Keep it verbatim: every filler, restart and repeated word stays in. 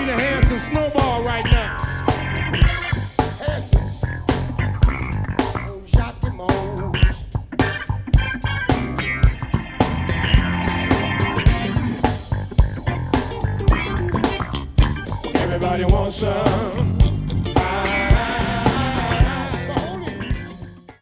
need a Hanson snowball right now. Hanson. Oh, shot them all. Everybody wants some.